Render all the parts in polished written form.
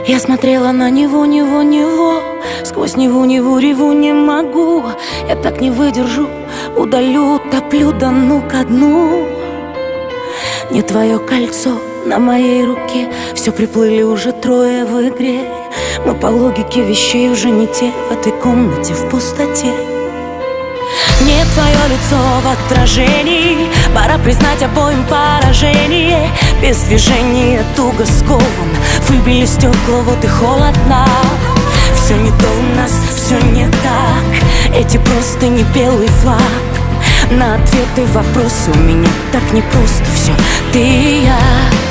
Я смотрела на него, сквозь Неву реву не могу. Я так не выдержу, удалю, топлю, да ну ко дну. Не твое кольцо на моей руке, все приплыли уже трое в игре. Мы по логике вещей уже не те, в этой комнате в пустоте. Не твое лицо в отражении, пора признать обоим поражение. Без движения туго скован, выбили стекла, вот и холодно. Все не то у нас, все не так. Эти просто не белый флаг. На ответы вопросы у меня так непросто. Все ты и я.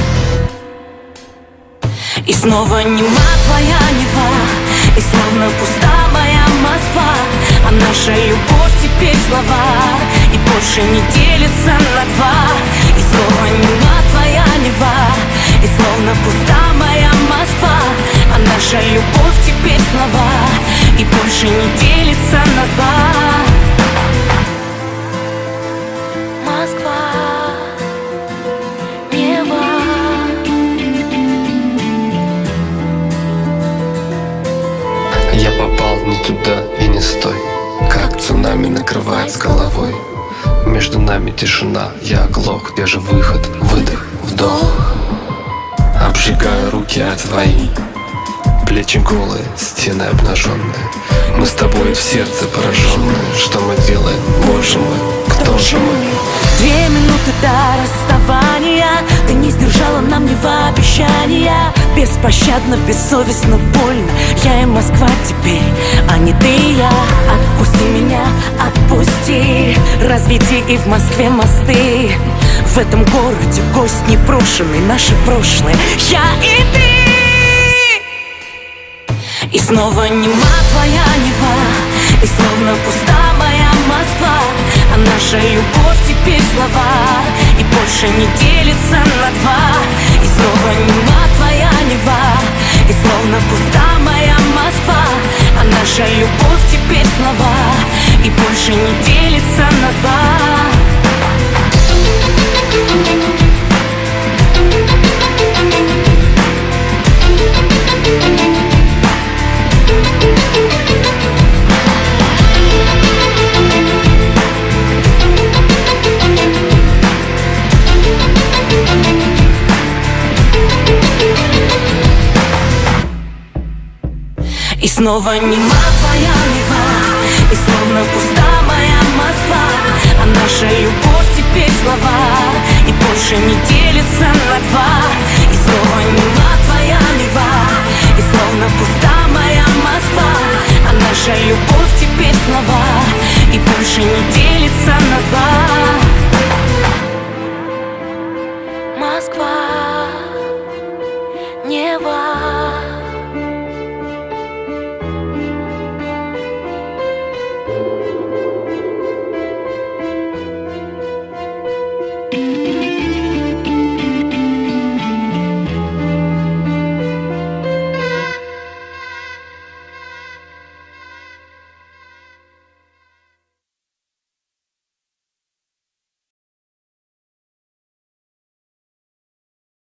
И снова нема твоя Нева, и словно пуста моя Москва. А наша любовь теперь слова, и больше не делится на два. И снова нема твоя Нева, и словно пуста моя Москва. А наша любовь теперь слова, и больше не делится на два. Москва, Нева. Я попал не туда и не с той, как цунами накрывает с головой. Между нами тишина, я оглох, где же выход, выдох, вдох. Обжигаю руки от твои, плечи голые, стены обнаженные. Мы с тобой в сердце пораженные. Что мы делаем, боже мой, кто же мы? 2 минуты до расставания, ты не сдержала нам Нева обещания. Беспощадно, бессовестно, больно. Я и Москва теперь, а не ты и я. Отпусти меня, отпусти. Разведи и в Москве мосты. В этом городе гость непрошенный, наше прошлое, я и ты. И снова нема твоя Нева, и словно пуста моя Москва. А наша любовь теперь слова, и больше не делится на два. И снова нема твоя Нева, и словно пуста моя Москва. А наша любовь теперь слова, и больше не делится на два. И снова нема твоя Нева, и словно пуста моя Москва. А наша любовь теперь слова, и больше не делится на два. И снова нема твоя Нева, и словно пуста моя Москва. А наша любовь теперь слова, и больше не делится на два. Москва.